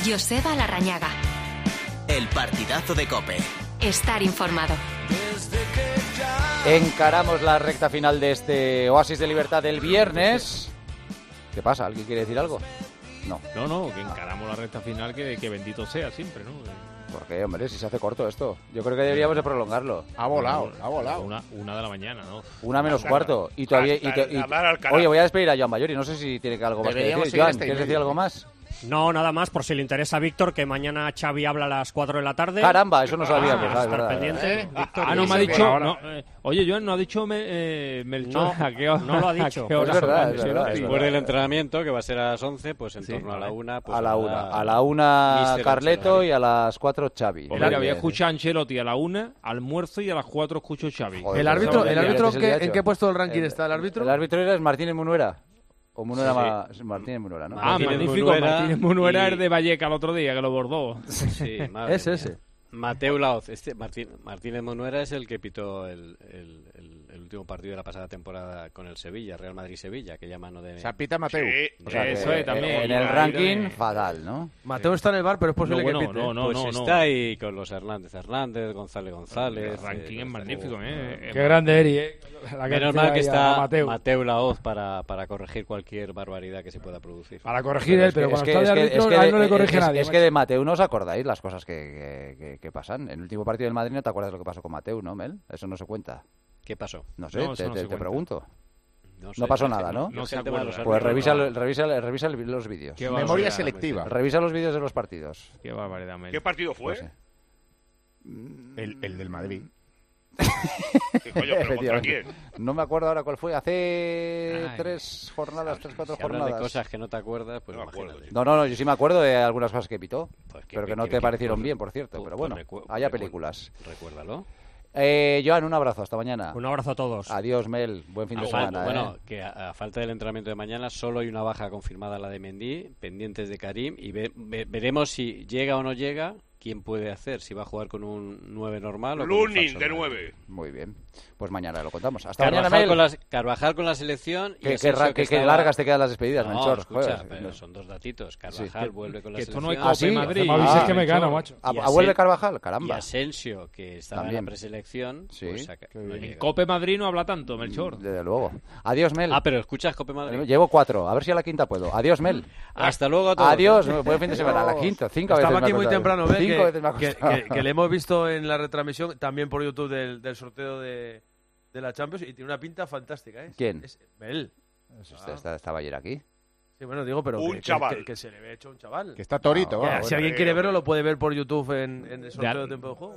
Joseba Larrañaga. El partidazo de COPE. Estar informado. Encaramos la recta final de este Oasis de Libertad del viernes. ¿Qué pasa? ¿Alguien quiere decir algo? No. No, que encaramos la recta final, que bendito sea siempre, ¿no? ¿Por qué, hombre? Si se hace corto esto. Yo creo que deberíamos de prolongarlo. Ha volado. Una de la mañana, ¿no? 1:45. Y todavía... Oye, voy a despedir a Joan Bayori. No sé si tiene algo más que decir. Joan, ¿quieres decir algo más? No, nada más, por si le interesa a Víctor, que mañana Xavi habla a las 4 de la tarde. Caramba, eso no sabíamos. Estar pendiente. Víctor, no me ha dicho... Oye, Joan, no ha dicho Melchor. No lo ha dicho. Es verdad. Después del entrenamiento, que va a ser a las 11, pues en torno a la 1. Pues a la 1 Carleto y a las 4 Xavi. Pues mira, voy a escuchar a Ancelotti a la 1, almuerzo, y a las 4 escucho Xavi. Joder, ¿El árbitro ¿en qué puesto del ranking está el árbitro? El árbitro era Martínez Munuera. O Munuera Martínez Munuera, ¿no? Magnífico. Martínez Munuera es de Valleca el otro día, que lo bordó. Sí, es ese. Mateu Laoz. Martínez Munuera es el que pitó el último partido de la pasada temporada con el Sevilla, Real Madrid-Sevilla, que llama de... O sea, pita Mateu. Sí, o sea, eso es también. En el ranking, fatal, ¿no? Mateu está en el bar, pero es posible que pite. No, está ahí con los Hernández, González. El ranking es magnífico, Qué grande Eri, Menos mal que está Mateu Laoz para corregir cualquier barbaridad que se pueda producir. Para corregir él, pero cuando está de árbitro, a él no le corrige nadie. Es que de Mateu no os acordáis las cosas que pasan. En el último partido del Madrid no te acuerdas de lo que pasó con Mateu, ¿no, Mel? Eso no se cuenta. ¿Qué pasó? No sé, te pregunto. No sé, no pasó nada, ¿no? No se acuerda. Pues revisa los vídeos. Memoria selectiva. Revisa los vídeos de los partidos. Qué barbaridad, Mel. ¿Qué partido fue? No sé. El del Madrid. ¿Qué coño, pero contra quién? No me acuerdo ahora cuál fue. Hace 4 jornadas. De cosas que no te acuerdas, pues no me acuerdo. No, yo sí me acuerdo de algunas cosas que pitó. Pues pero que no te parecieron bien, por cierto. Pero bueno, haya películas. Recuérdalo. Joan, un abrazo, hasta mañana. Un abrazo a todos. Adiós, Mel, buen fin de semana. Bueno, que a falta del entrenamiento de mañana solo hay una baja confirmada, la de Mendy, pendientes de Karim, y veremos si llega o no llega. ¿Quién puede hacer? Si va a jugar con un 9 normal o con un Lunin falso de 9. 9. Muy bien. Pues mañana lo contamos. Hasta mañana, Mel. Carvajal con la selección. Qué largas te quedan las despedidas, Melchor. Escucha, pero son dos datitos. Carvajal vuelve con la selección. Esto no hay Copa Madrid. Es que me gano, macho. ¿Vuelve Carvajal? Caramba. Y Asensio, que estaba en la preselección. Sí. Pues, En Copa Madrid no habla tanto, Melchor. Desde luego. Adiós, Mel. Pero escuchas Copa Madrid. Llevo 4. A ver si a la quinta puedo. Adiós, Mel. Hasta luego a todos. Adiós. Buen fin de semana. A la quinta. 5 veces. Estaba aquí muy temprano, ¿ves? 5 veces me ha costado. Que le hemos visto en la retransmisión, también por YouTube, del sorteo de la Champions, y tiene una pinta fantástica, ¿eh? ¿Quién? Es Mel. Estaba ayer aquí. Sí, bueno, digo, pero que se le ve hecho un chaval. Que está torito. Si alguien quiere verlo, lo puede ver por YouTube en el sorteo de tiempo de juego.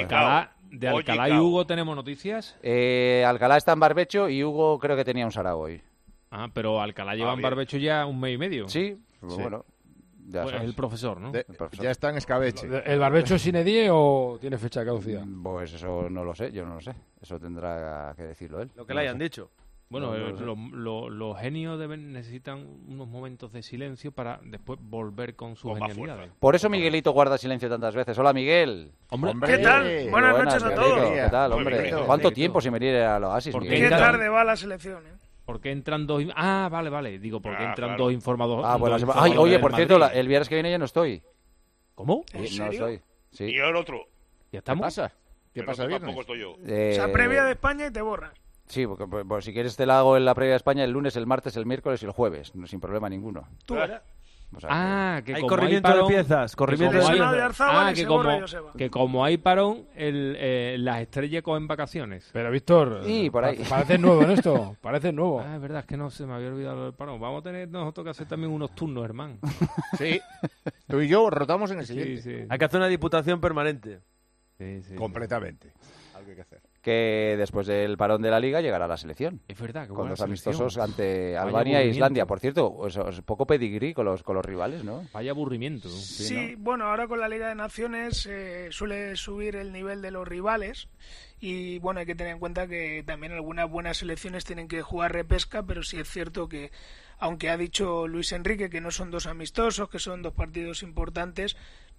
De Alcalá y Hugo tenemos noticias. Alcalá está en barbecho y Hugo creo que tenía un sarao hoy. Pero Alcalá lleva en barbecho ya un mes y medio. Sí, bueno. Pues el profesor, ¿no? Ya está en escabeche. ¿El barbecho es sine die o tiene fecha de caducidad? Pues eso no lo sé, yo no lo sé. Eso tendrá que decirlo él. Lo que le hayan dicho. Bueno, los genios necesitan unos momentos de silencio para después volver con su genialidad. Por eso Miguelito guarda silencio tantas veces. Hola, Miguel. Hombre, ¿qué tal? Buenas noches a todos. ¿Qué tal, hombre? ¿Cuánto tiempo sin venir al Oasis, Miguel? Qué tarde va la selección, ¿eh? ¿Por qué entran dos? Vale. Digo, ¿por qué entran dos informados? Oye, por cierto, el viernes que viene ya no estoy. ¿Cómo? ¿En serio? No estoy. Sí. Y el otro. ¿Ya estamos? ¿Qué pasa el viernes? Tampoco estoy yo. O sea, previa de España y te borras. Sí, porque pues, si quieres te la hago en la previa de España el lunes, el martes, el miércoles y el jueves, sin problema ninguno. Tú verás. O sea, que hay como corrimiento hay parón, de piezas. Corrimiento de piezas. Que como hay parón, las estrellas cogen vacaciones. Pero, Víctor, por ahí. pareces nuevo en esto. Pareces nuevo. Es verdad, es que no se me había olvidado el parón. Vamos a tener nosotros que hacer también unos turnos, hermano. Sí. Tú y yo rotamos en el siguiente. Sí. Hay que hacer una diputación permanente. Sí. Completamente. Algo que hay que hacer. Que después del parón de la Liga llegará la selección. Es verdad. Con los amistosos ante Albania e Islandia. Por cierto, es poco pedigrí con los rivales, ¿no? Vaya aburrimiento. Sí, ¿no? Bueno, ahora con la Liga de Naciones suele subir el nivel de los rivales. Y bueno, hay que tener en cuenta que también algunas buenas selecciones tienen que jugar repesca, pero sí es cierto que, aunque ha dicho Luis Enrique que no son dos amistosos, que son dos partidos importantes,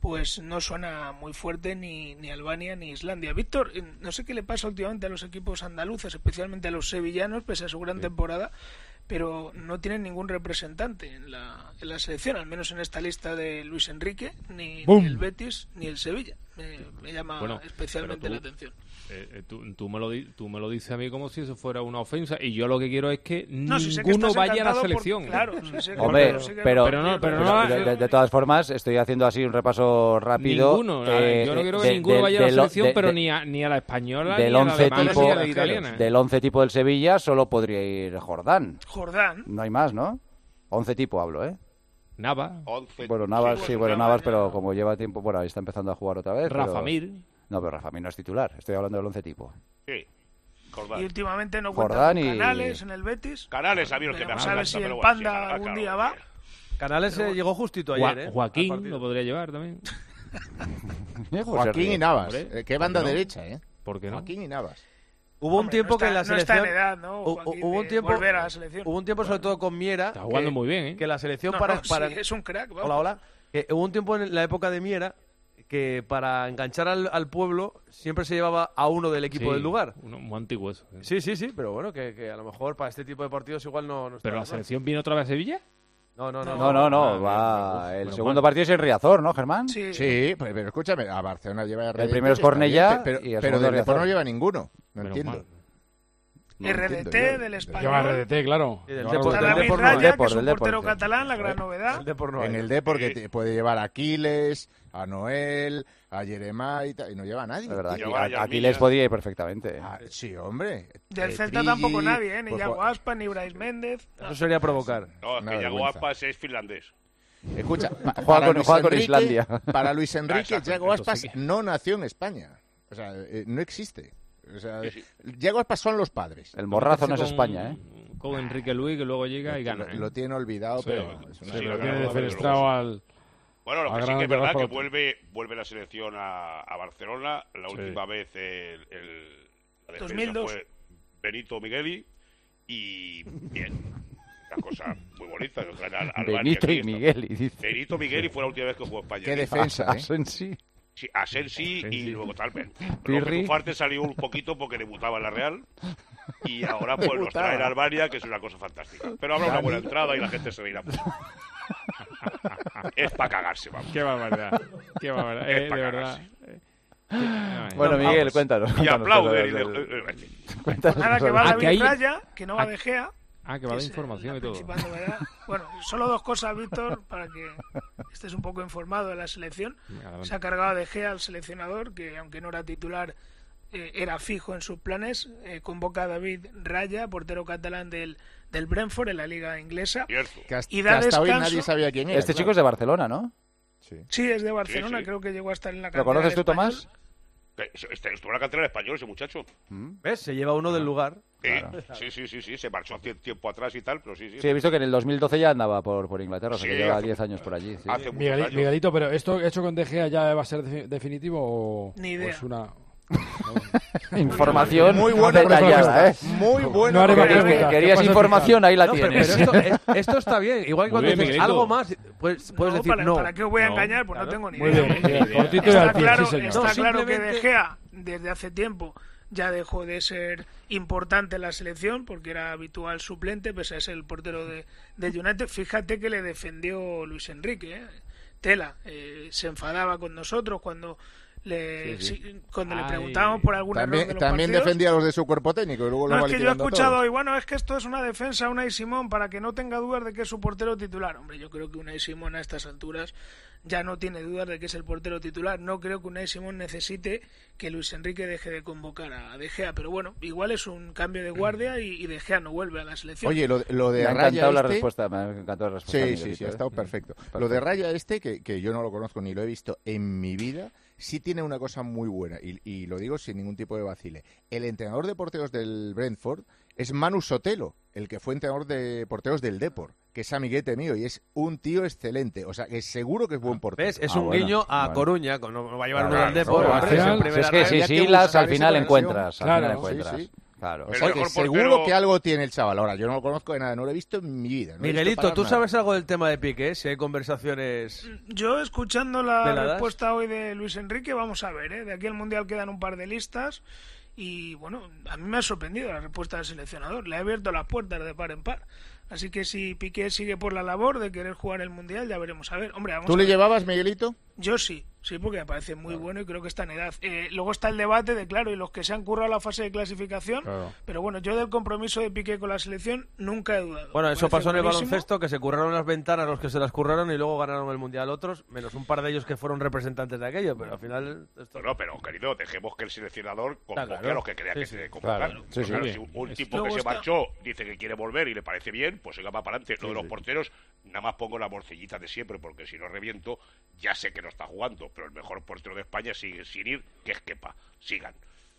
pues no suena muy fuerte ni Albania ni Islandia. Víctor, no sé qué le pasa últimamente a los equipos andaluces, especialmente a los sevillanos, pese a su gran temporada, pero no tienen ningún representante en la selección, al menos en esta lista de Luis Enrique, ni el Betis ni el Sevilla. Me llama especialmente la atención. Tú me lo dices a mí como si eso fuera una ofensa, y yo lo que quiero es que ninguno vaya a la selección. Hombre, pero de todas formas estoy haciendo así un repaso rápido. Ninguno, yo no quiero que ninguno vaya a la selección, pero ni a la española, del ni a la 11 alemana, tipo, ni a la italiana. Del 11 tipo del Sevilla solo podría ir Jordán. No hay más, ¿no? 11 tipo hablo, ¿eh? Navas. Bueno, Navas, Navas, pero como lleva tiempo, ahí está empezando a jugar otra vez. Rafa Mir. No, pero Rafa Mir no es titular. Estoy hablando del 11 tipo. Sí. Y últimamente no cuenta con Canales en el Betis. Canales, a mí lo que me encanta. ¿Sabes si el Panda algún día va? Canales llegó justito ayer, Joaquín lo podría llevar también. Joaquín y Navas. Qué banda derecha, ¿eh? ¿Por qué no? Joaquín y Navas. Hubo un tiempo que en la selección... No está en edad, ¿no? Joaquín, volver a la selección. Hubo un tiempo, sobre todo con Miera... Está jugando muy bien, ¿eh? Que la selección sí, es un crack. Vamos. Hola. Que hubo un tiempo en la época de Miera que para enganchar al pueblo siempre se llevaba a uno del equipo del lugar. Uno muy antiguo eso. Sí, pero bueno, que a lo mejor para este tipo de partidos igual no ¿Pero la selección viene otra vez a Sevilla? No. Va. El segundo partido es en Riazor, ¿no, Germán? Sí, pero escúchame, a Barcelona lleva el primero es Cornellá, pero del Depor no lleva ninguno. No entiendo. RDT del Español. Lleva RDT, claro. Del Raya, que es un portero catalán, la gran novedad. En el Depor que puede llevar a Aquiles, a Noel, a Jeremá y no lleva a nadie. La verdad, Aquiles podía ir perfectamente. Sí, hombre. Del Celta tampoco nadie, ni Yago Aspas, ni Brais Méndez. Eso sería provocar. No, es que Yago Aspas es finlandés. Escucha, juega con Islandia. Para Luis Enrique, Yago Aspas no nació en España. O sea, no existe. O sea, Yago Aspas son los padres. El morrazo no es España, ¿eh? Con Enrique Luis, que luego llega y gana. Lo tiene olvidado, pero... lo tiene defenestrado al... Bueno, lo que sí que es verdad que vuelve la selección a Barcelona. La última vez la defensa 2002. fue Benito Migueli y bien. Una cosa muy bonita. Benito y Migueli, dice. Benito Migueli fue la última vez que jugó España. Qué defensa, Asensi. Sí, Asensi y luego Talpen. Luego Ufarte salió un poquito porque debutaba en la Real y ahora pues nos trae a Albania, que es una cosa fantástica. Pero habrá una buena entrada y la gente se reirá mucho. Es para cagarse, vamos. Qué barbaridad. De verdad. Bueno, Miguel, cuéntanos. Y aplaude. Nada, que va David Raya, que no va De Gea. Que va de información y todo. Bueno, solo dos cosas, Víctor, para que estés un poco informado de la selección. Se ha cargado De Gea al seleccionador, que aunque no era titular, era fijo en sus planes. Convoca a David Raya, portero catalán del Brentford en la liga inglesa. Y da hasta hoy nadie sabía quién era. Este chico es de Barcelona, ¿no? Sí, es de Barcelona, creo que llegó a estar en la cantera. ¿Lo conoces tú, Tomás? Estuvo en la cantera del Español ese muchacho. ¿Ves? Se lleva uno del lugar. Claro. Sí, se marchó hace tiempo atrás y tal, pero sí. Sí, he visto que en el 2012 ya andaba por Inglaterra, o sea que lleva 10 años por allí. Sí. Miguelito, pero ¿esto hecho con De Gea ya va a ser definitivo o...? Ni idea. O es una... Información muy buena detallada, ¿eh? Muy buena. Querías información, ahí la tienes. Pero esto está bien. Igual que cuando dices algo más, puedes decir no. ¿Para qué os voy a engañar? Pues no tengo ni idea. Muy bien. Cortito y al pie, sí, señor. Está claro que De Gea, desde hace tiempo, ya dejó de ser importante en la selección porque era habitual suplente, pese a ser el portero de United. Fíjate que le defendió Luis Enrique, ¿eh? Tela, se enfadaba con nosotros cuando le preguntábamos por algún error de los también partidos. defendía a los de su cuerpo técnico y luego lo es que yo he escuchado hoy, bueno, es que esto es una defensa a Unai Simón para que no tenga dudas de que es su portero titular. Hombre, yo creo que Unai Simón a estas alturas ya no tiene dudas de que es el portero titular. No creo que Unai Simón necesite que Luis Enrique deje de convocar a De Gea, pero bueno, igual es un cambio de guardia y De Gea no vuelve a la selección. Oye, lo de me ha Raya encantado la respuesta, me ha encantado la respuesta. Sí, ha estado perfecto. Lo de Raya que yo no lo conozco ni lo he visto en mi vida, sí tiene una cosa muy buena, y lo digo sin ningún tipo de vacile. El entrenador de porteros del Brentford es Manu Sotelo, el que fue entrenador de porteros del Depor, que es amiguete mío, y es un tío excelente. O sea, que seguro que es buen portero. ¿Ves? Es un guiño a Coruña, no va a llevar uno del Depor. Es que si las al final encuentras. Claro, Sí. Claro. O sea que seguro que algo tiene el chaval. Ahora, yo no lo conozco de nada, no lo he visto en mi vida. Miguelito, ¿tú sabes algo del tema de Piqué? Si hay conversaciones... Yo, escuchando la ¿Veladas? respuesta hoy de Luis Enrique, vamos a ver, de aquí al Mundial quedan un par de listas y, bueno, a mí me ha sorprendido la respuesta del seleccionador. Le ha abierto las puertas de par en par. Así que si Piqué sigue por la labor de querer jugar el Mundial, ya veremos. A ver, hombre, vamos ¿Tú a le ver. llevabas, Miguelito? Yo sí, porque me parece muy bueno y creo que está en edad. Luego está el debate de, claro, y los que se han currado la fase de clasificación, pero bueno, yo del compromiso de Piqué con la selección nunca he dudado. Bueno, eso Me parece pasó en el buenísimo. baloncesto, que se curraron las ventanas los que se las curraron y luego ganaron el Mundial otros, menos un par de ellos que fueron representantes de aquello, pero al final... No, pero querido, dejemos que el seleccionador convoque claro. a los que crea que se debe convocar. Claro. Sí, Claro, sí. si un tipo Luego que se está- marchó dice que quiere volver y le parece bien, pues siga para adelante. Lo de los porteros, nada más pongo la morcillita de siempre, porque si no reviento, ya sé que no está jugando, pero el mejor portero de España sigue sin ir, que es Kepa. Sigan.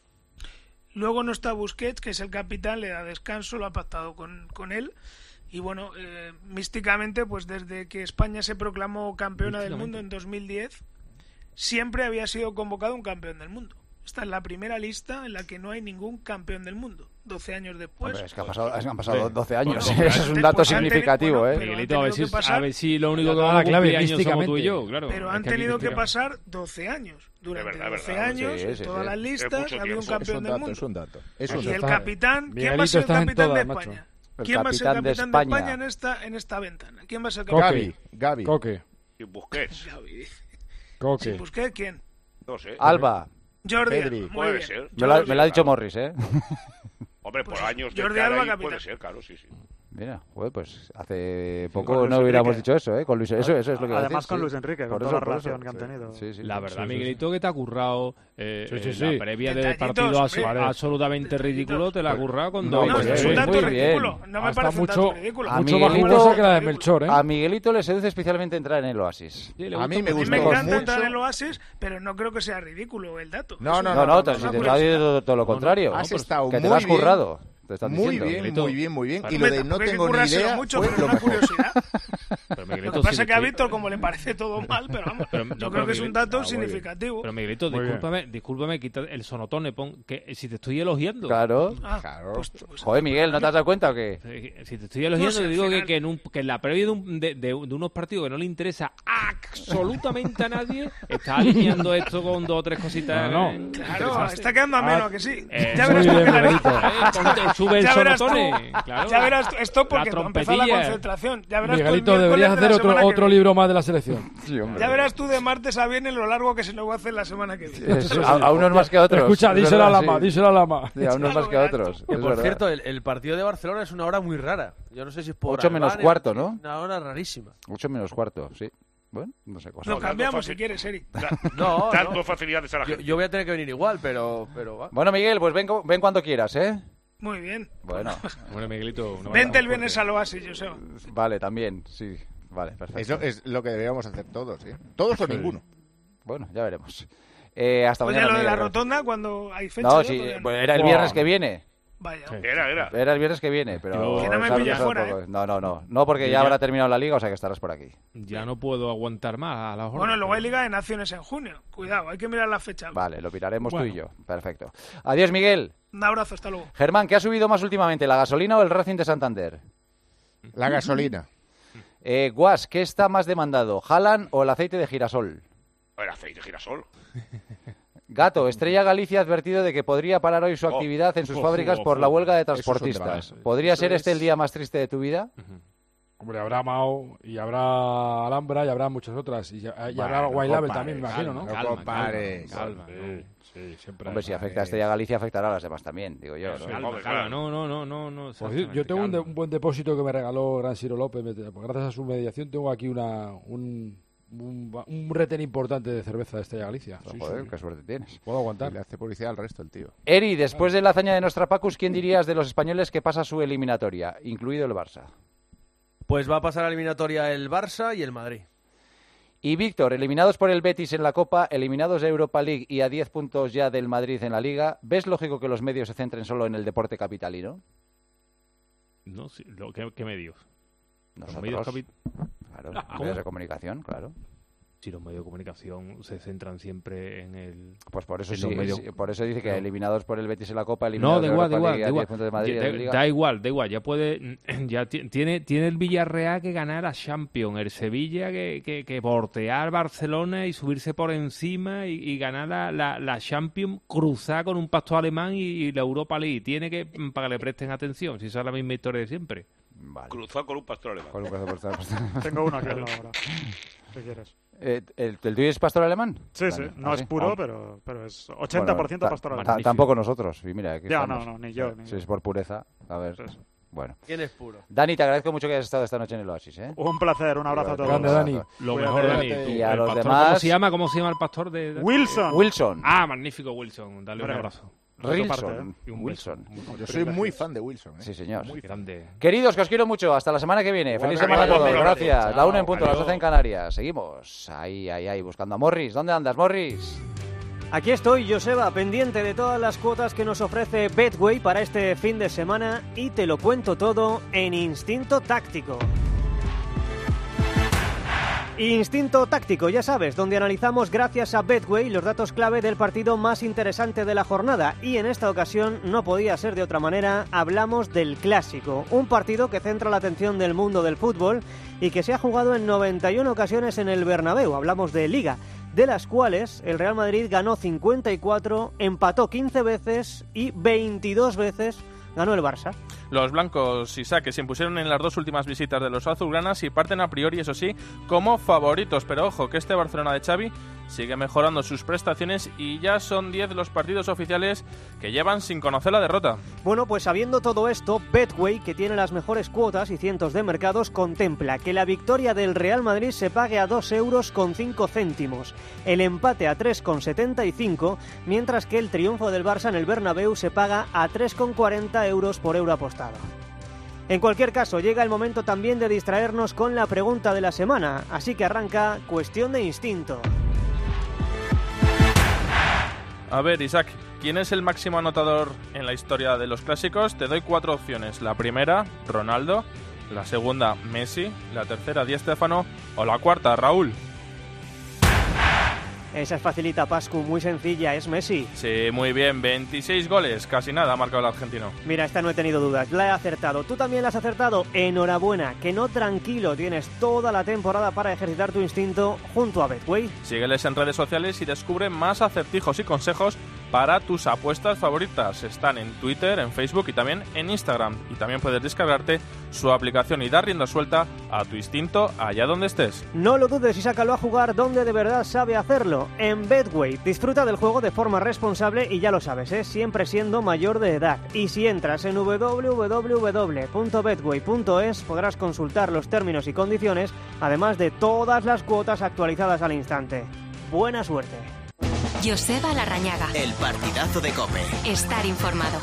Luego no está Busquets, que es el capitán, le da descanso, lo ha pactado con él. Y bueno, místicamente, pues desde que España se proclamó campeona del mundo en 2010, siempre había sido convocado un campeón del mundo. Esta es la primera lista en la que no hay ningún campeón del mundo. 12 años después. Hombre, es que han pasado 12 años. Bueno, Ese es un dato pues han significativo, tenido- ¿eh? pero Miguelito, a ver tenido que pasar- si lo único que Toda vamos la a clave, cumplir años somos tú y místicamente. yo, claro. Pero Es han que aquí tenido que mística- pasar 12 años. Durante verdad, 12 verdad. años, Sí, en sí, todas sí. las Es listas mucho había un tiempo. campeón del mundo. Es un dato. Y el está- capitán, ¿quién va a Miguelito ser el está en capitán todas, de macho. España? El ¿Quién va a ser capitán el de capitán de España. España en esta ventana? ¿Quién va a ser el capitán? Gavi. Coque. Y Busquets, Gavi. Coque. Si Busquets, ¿quién? no sé. Alba. Jordi Pedri. Alba, muy Puede bien. ser. Me lo ha dicho Morris, ¿eh? Hombre, por años de Jordi estar Alba, ahí capitán. puede ser, claro, sí. Mira, joder, pues hace poco con no Luis hubiéramos Enrique. dicho eso, ¿eh? Con Luis, eso es lo que iba a Además decir, con sí. Luis Enrique, con Por toda eso, la por relación eso. que han tenido. Sí, sí. La verdad, Sí, sí, Miguelito, que te ha currado Sí, sí. la previa del Detallitos, partido hombre. absolutamente Detallitos. ridículo, te la ha currado con No, dos. No, pues es sí, un dato muy bien. ridículo. No me Hasta parece un mucho- dato ridículo. A Mucho más Miguelito- jugosa que la de Melchor, ¿eh? A Miguelito le seduce especialmente entrar en el Oasis. Sí, le A gusta mí me A mucho. mí gustó me encanta mucho. entrar en el Oasis, pero no creo que sea ridículo el dato. No, Es no, un No, dato, no, si una te está curiosidad. diciendo todo lo contrario. Has estado que te muy lo has bien. currado. Te están Muy diciendo. bien, Miguelito. muy bien, muy bien. Y Hombre, lo de no tampoco hay que tengo ni currárselo idea mucho, fue pero lo una mejor. curiosidad. Pero Lo Miguelito, que pasa si es que a te- Víctor, como le parece todo mal, pero vamos, Pero- yo no, creo pero que es un Miguel- dato muy bien. significativo. Pero Miguelito, Muy bien. discúlpame, quita el sonotone, pon que si te estoy elogiando. Claro. Ah, Claro. pues- Joder, Miguel, ¿no te has dado cuenta o qué? Si te estoy elogiando, No sé, te digo al que, final- que en la previa de unos partidos que no le interesa absolutamente a nadie, está alineando esto con dos o tres cositas. No. Claro, está quedando ameno, ¿a que sí? Ya muy verás tú bien, que la- Miguelito. Sube el Ya verás tú. sonotone. Claro. Ya verás tú, esto porque La empezó la trompetilla. concentración. Ya verás tú el Miguelito, miércoles deberías de la hacer semana que otro viene. libro más de la selección. Sí, hombre. Ya verás tú de martes a viernes lo largo que se nos va a hacer la semana que viene. A unos más que a otros. Escucha, es díselo a verdad, Lama, sí. díselo a Lama. Sí, a unos más que a otros. Que es por verdad. cierto, el partido de Barcelona es una hora muy rara. Yo no sé si es por 8 menos Albania, cuarto, ¿no? Una hora rarísima. 8 menos cuarto, sí. Bueno, no sé cosas. Lo cambiamos fácil. si quieres, Eri. No, Dando no. facilidades a la gente. Yo voy a tener que venir igual, pero va. Bueno, Miguel, pues ven cuando quieras, ¿eh? Muy bien. Bueno, Bueno, Miguelito. Vente el viernes al Oasis, Joseba. vale, también, sí. Vale, perfecto. Eso es lo que deberíamos hacer todos, ¿eh? Todos o ninguno. Bueno, ya veremos. Hasta Oye, mañana. lo de la Miguel. rotonda, cuando hay fecha. No, ya sí, todavía no. pues era el Buah. viernes que viene. Vaya. Era. Era el viernes que viene, pero... Que no me sabes pilla eso fuera, tampoco- No, porque ya Ya. habrá terminado la liga, o sea que estarás por aquí. Ya no puedo aguantar más a las horas. Bueno, luego hay Liga de Naciones en junio. Cuidado, hay que mirar la fecha. Vale, lo miraremos tú y Bueno. yo. Perfecto. Adiós, Miguel. Un abrazo, hasta luego. Germán, ¿qué ha subido más últimamente, la gasolina o el Racing de Santander? La gasolina. Guas, ¿qué está más demandado, Haaland o el aceite de girasol? El aceite de girasol. Gato, Estrella Galicia ha advertido de que podría parar hoy su actividad en sus fábricas por la huelga de Eso es un transportistas. debate. ¿Podría ser Eso este el es- día más triste de tu vida? Hombre, habrá Mao y habrá Alhambra y habrá muchas otras. Y habrá Bueno, White Label compares, también, me imagino, ¿no? calma, compares. calma. Sí, siempre. Hombre, si afecta a Estrella Galicia, afectará a las demás también, digo yo. ¿no? Calma, Hombre, calma. claro. No. Pues yo tengo un buen depósito que me regaló Gran Ciro López. Gracias a su mediación tengo aquí un retén importante de cerveza de Estrella Galicia. Sí, Joder, sí. qué suerte tienes. Puedo aguantar. Le hace publicidad al resto el tío. Eri, después de la hazaña de Nostrapacus, ¿quién dirías de los españoles que pasa su eliminatoria, incluido el Barça? Pues va a pasar a la eliminatoria el Barça y el Madrid. Y Víctor, eliminados por el Betis en la Copa, eliminados de Europa League y a 10 puntos ya del Madrid en la Liga, ¿ves lógico que los medios se centren solo en el deporte capitalino? No, sí, ¿qué medios? Nosotros, medios claro, ¿Cómo? medios de comunicación, claro. Si los medios de comunicación se centran siempre en el... Pues por eso en los medios... por eso dice que eliminados por el Betis en la Copa, No, eliminados da de igual, Europa League, a 10 puntos de Madrid, de Liga. da igual, ya puede... ya tiene el Villarreal que ganar a Champions, el Sevilla que portear Barcelona y subirse por encima y ganar la Champions, cruzar con un pastor alemán y la Europa League. Tiene que, para que le presten atención, si esa es la misma historia de siempre. Vale. Cruzado con un pastor alemán. Tengo uno aquí al lado ahora. ¿Qué quieres? ¿El tuyo es pastor alemán? Sí, sí. No es puro, pero es 80% pastor alemán. Tampoco nosotros. Y mira, aquí ya, estamos. no, ni yo. Si es por pureza. A ver. Sí. Bueno. ¿Quién es puro? Dani, te agradezco mucho que hayas estado esta noche en el Oasis, ¿eh? Un placer, un abrazo a todos. Grande, Dani. Lo mejor, Dani. Y a los pastor, demás... ¿Cómo se llama el pastor de...? Wilson. Ah, magnífico Wilson. Dale un abrazo. Wilson. Yo soy muy fan de Wilson. Sí, señor. Muy grande. Queridos, que os quiero mucho. Hasta la semana que viene. Feliz semana a todos. Gracias. La 1 en punto, las 12 en Canarias. Seguimos. Ahí, buscando a Morris. ¿Dónde andas, Morris? Aquí estoy, Joseba, pendiente de todas las cuotas que nos ofrece Betway para este fin de semana y te lo cuento todo en Instinto Táctico. Instinto Táctico, ya sabes, donde analizamos gracias a Betway los datos clave del partido más interesante de la jornada y en esta ocasión no podía ser de otra manera, hablamos del Clásico, un partido que centra la atención del mundo del fútbol y que se ha jugado en 91 ocasiones en el Bernabéu, hablamos de Liga, de las cuales el Real Madrid ganó 54, empató 15 veces y 22 veces ganó el Barça. Los blancos, Isaac, que se impusieron en las dos últimas visitas de los azulgranas y parten a priori, eso sí, como favoritos. Pero ojo, que este Barcelona de Xavi sigue mejorando sus prestaciones y ya son 10 los partidos oficiales que llevan sin conocer la derrota. Bueno, pues sabiendo todo esto, Betway, que tiene las mejores cuotas y cientos de mercados, contempla que la victoria del Real Madrid se pague a 2,05 €, el empate a 3,75, mientras que el triunfo del Barça en el Bernabéu se paga a 3,40 € por euro apostado. En cualquier caso, llega el momento también de distraernos con la pregunta de la semana, así que arranca Cuestión de Instinto. A ver, Isaac, ¿quién es el máximo anotador en la historia de los clásicos? Te doy 4 opciones. La primera, Ronaldo. La segunda, Messi. La tercera, Di Stéfano. O la cuarta, Raúl. Esa es facilita, Pascu, muy sencilla, es Messi. Sí, muy bien, 26 goles, casi nada ha marcado el argentino. Mira, esta no he tenido dudas, la he acertado. ¿Tú también la has acertado? Enhorabuena, que no tranquilo, tienes toda la temporada para ejercitar tu instinto junto a Betway. Sígueles en redes sociales y descubre más acertijos y consejos para tus apuestas favoritas. Están en Twitter, en Facebook y también en Instagram. Y también puedes descargarte su aplicación y dar rienda suelta a tu instinto allá donde estés. No lo dudes y sácalo a jugar donde de verdad sabe hacerlo, en Betway. Disfruta del juego de forma responsable y ya lo sabes, siempre siendo mayor de edad. Y si entras en www.betway.es podrás consultar los términos y condiciones, además de todas las cuotas actualizadas al instante. Buena suerte. Joseba Larrañaga. El partidazo de COPE. Estar informado.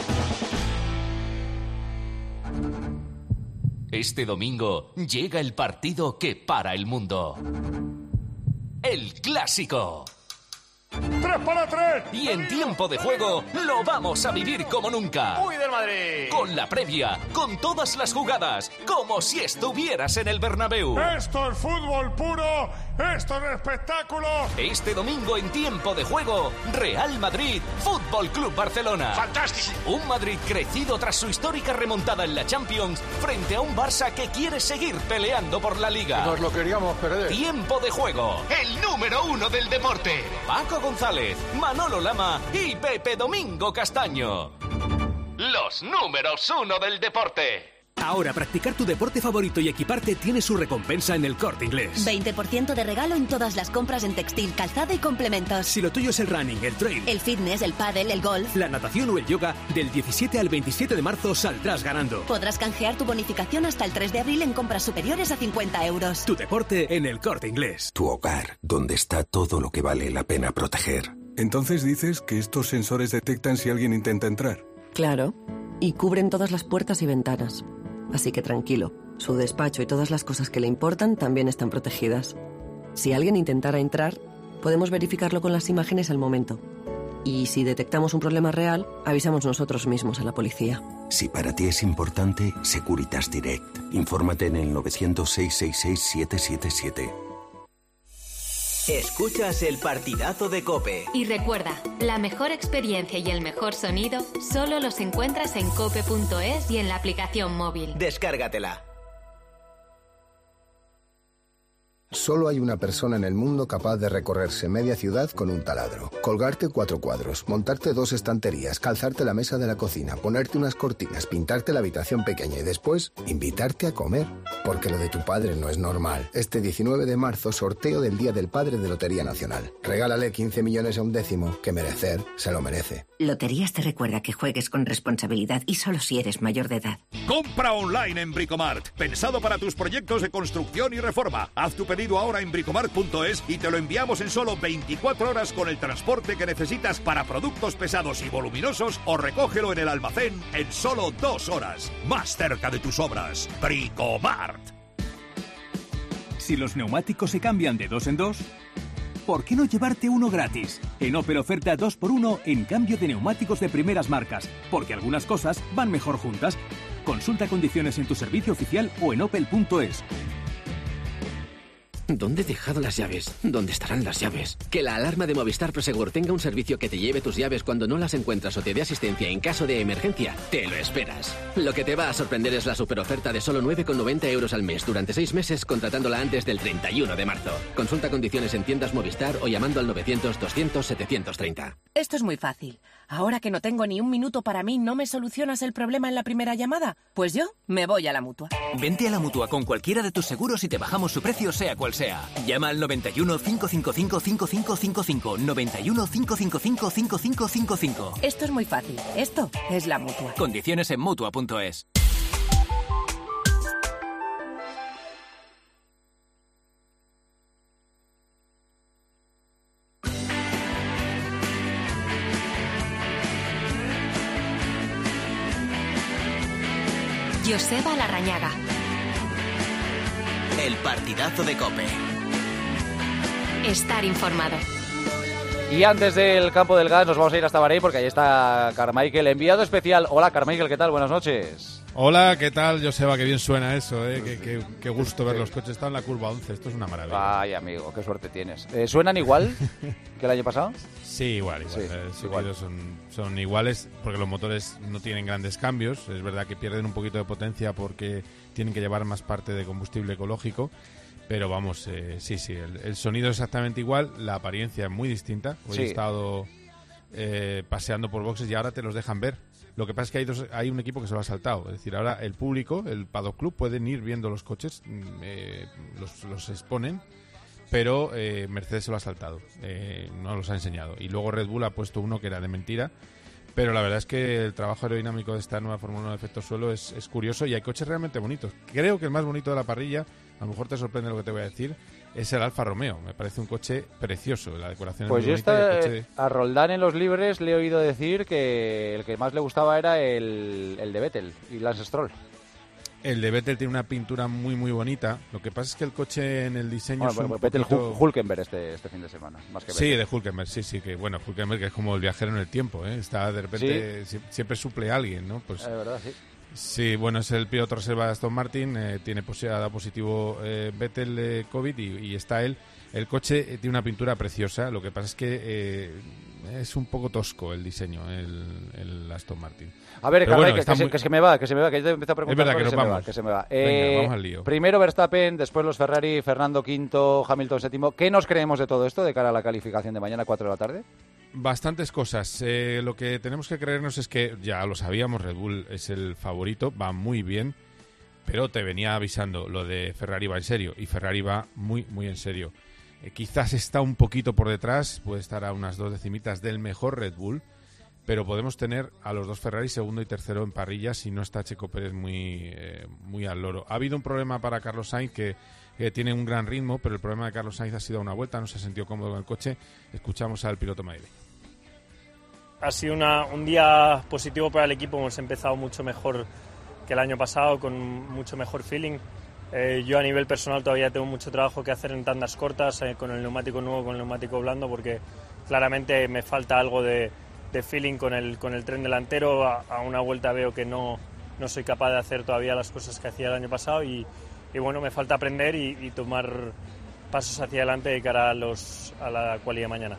Este domingo llega el partido que para el mundo. El Clásico. 3 para 3. Y en tiempo de juego lo vamos a vivir como nunca. ¡Uy, del Madrid! Con la previa, con todas las jugadas, como si estuvieras en el Bernabéu. Esto es fútbol puro, esto es espectáculo. Este domingo en tiempo de juego, Real Madrid, Fútbol Club Barcelona. ¡Fantástico! Un Madrid crecido tras su histórica remontada en la Champions frente a un Barça que quiere seguir peleando por la Liga. Nos lo queríamos perder. Tiempo de juego, el número 1 del deporte. Paco González, Manolo Lama y Pepe Domingo Castaño. Los números 1 del deporte. Ahora practicar tu deporte favorito y equiparte tiene su recompensa en El Corte Inglés. 20% de regalo en todas las compras en textil, calzado y complementos. Si lo tuyo es el running, el trail, el fitness, el pádel, el golf, la natación o el yoga, del 17 al 27 de marzo saldrás ganando. Podrás canjear tu bonificación hasta el 3 de abril en compras superiores a 50 €. Tu deporte en El Corte Inglés. Tu hogar, donde está todo lo que vale la pena proteger. Entonces dices que estos sensores detectan si alguien intenta entrar. Claro, y cubren todas las puertas y ventanas. Así que tranquilo, su despacho y todas las cosas que le importan también están protegidas. Si alguien intentara entrar, podemos verificarlo con las imágenes al momento. Y si detectamos un problema real, avisamos nosotros mismos a la policía. Si para ti es importante, Securitas Direct. Infórmate en el 900 666 777. Escuchas el partidazo de COPE. Y recuerda, la mejor experiencia y el mejor sonido solo los encuentras en cope.es y en la aplicación móvil. Descárgatela. Solo hay una persona en el mundo capaz de recorrerse media ciudad con un taladro. Colgarte 4 cuadros, montarte 2 estanterías, calzarte la mesa de la cocina, ponerte unas cortinas, pintarte la habitación pequeña y después invitarte a comer. Porque lo de tu padre no es normal. Este 19 de marzo, sorteo del Día del Padre de Lotería Nacional. Regálale 15 millones a un décimo, que merecer se lo merece. Loterías te recuerda que juegues con responsabilidad y solo si eres mayor de edad. Compra online en Bricomart. Pensado para tus proyectos de construcción y reforma. Haz tu pedido ahora en bricomart.es y te lo enviamos en solo 24 horas con el transporte que necesitas para productos pesados y voluminosos, o recógelo en el almacén en solo 2 horas. Más cerca de tus obras. Bricomart. Si los neumáticos se cambian de 2 en 2, ¿por qué no llevarte uno gratis? En Opel oferta 2x1 en cambio de neumáticos de primeras marcas, porque algunas cosas van mejor juntas. Consulta condiciones en tu servicio oficial o en opel.es. ¿Dónde he dejado las llaves? ¿Dónde estarán las llaves? Que la alarma de Movistar Prosegur tenga un servicio que te lleve tus llaves cuando no las encuentras o te dé asistencia en caso de emergencia, te lo esperas. Lo que te va a sorprender es la superoferta de solo 9,90 euros al mes durante 6 meses contratándola antes del 31 de marzo. Consulta condiciones en tiendas Movistar o llamando al 900-200-730. Esto es muy fácil. Ahora que no tengo ni un minuto para mí, ¿no me solucionas el problema en la primera llamada? Pues yo me voy a la Mutua. Vente a la Mutua con cualquiera de tus seguros y te bajamos su precio sea cual sea. Llama al 91 555 5555. 91 555 5555. Esto es muy fácil. Esto es la Mutua. Condiciones en Mutua.es. Joseba Larrañaga. El partidazo de COPE. Estar informado. Y antes del campo del gas nos vamos a ir hasta Bahrein porque ahí está Carmichael, enviado especial. Hola Carmichael, ¿qué tal? Buenas noches. Hola, ¿qué tal, Joseba? Qué bien suena eso, ¿eh? Qué gusto ver los coches. Están en la curva 11, esto es una maravilla. Ay, amigo, qué suerte tienes. ¿Suenan igual que el año pasado? Sí, igual. Sí, igual. Son iguales porque los motores no tienen grandes cambios. Es verdad que pierden un poquito de potencia porque tienen que llevar más parte de combustible ecológico. Pero vamos, sí, el sonido es exactamente igual, la apariencia es muy distinta. Hoy he estado paseando por boxes y ahora te los dejan ver. Lo que pasa es que hay un equipo que se lo ha saltado. Es decir, ahora el público, el Paddock Club, pueden ir viendo los coches, los exponen, pero Mercedes se lo ha saltado, no los ha enseñado. Y luego Red Bull ha puesto uno que era de mentira. Pero la verdad es que el trabajo aerodinámico de esta nueva Fórmula 1 de efecto suelo es curioso y hay coches realmente bonitos. Creo que el más bonito de la parrilla, a lo mejor te sorprende lo que te voy a decir, es el Alfa Romeo. Me parece un coche precioso, la decoración pues es muy bonita. Pues yo a Roldán en los libres le he oído decir que el que más le gustaba era el de Vettel y Lance Stroll. El de Vettel tiene una pintura muy muy bonita. Lo que pasa es que el coche en el diseño es un Vettel poquito... Hulkenberg este fin de semana, más que Vettel. Sí, de Hulkenberg, sí, que bueno, Hulkenberg que es como el viajero en el tiempo, ¿eh? Está de repente, siempre suple a alguien, ¿no? Pues, es verdad, sí. Sí, bueno, es el piloto reserva de Aston Martin, tiene ha dado positivo Vettel de COVID y está él. El coche tiene una pintura preciosa, lo que pasa es que es un poco tosco el diseño, el Aston Martin. A ver, Carrey, que se me va, que yo te empiezo a preguntar. Es verdad que se me va. Venga, vamos al lío. Primero Verstappen, después los Ferrari, Fernando V, Hamilton séptimo. ¿Qué nos creemos de todo esto de cara a la calificación de mañana a 4 de la tarde? Bastantes cosas. Lo que tenemos que creernos es que, ya lo sabíamos, Red Bull es el favorito, va muy bien, pero te venía avisando, lo de Ferrari va en serio, y Ferrari va muy, muy en serio. Quizás está un poquito por detrás, puede estar a unas 2 decimitas del mejor Red Bull, pero podemos tener a los dos Ferrari segundo y tercero en parrilla si no está Checo Pérez muy al loro. Ha habido un problema para Carlos Sainz que tiene un gran ritmo, pero el problema de Carlos Sainz ha sido a una vuelta, no se ha sentido cómodo en el coche. Escuchamos al piloto madrileño. Ha sido un día positivo para el equipo, hemos empezado mucho mejor que el año pasado, con mucho mejor feeling. Yo a nivel personal todavía tengo mucho trabajo que hacer en tandas cortas, con el neumático nuevo, con el neumático blando, porque claramente me falta algo de feeling con el tren delantero. A una vuelta veo que no soy capaz de hacer todavía las cosas que hacía el año pasado y bueno, me falta aprender y tomar pasos hacia adelante de cara a la quali de mañana.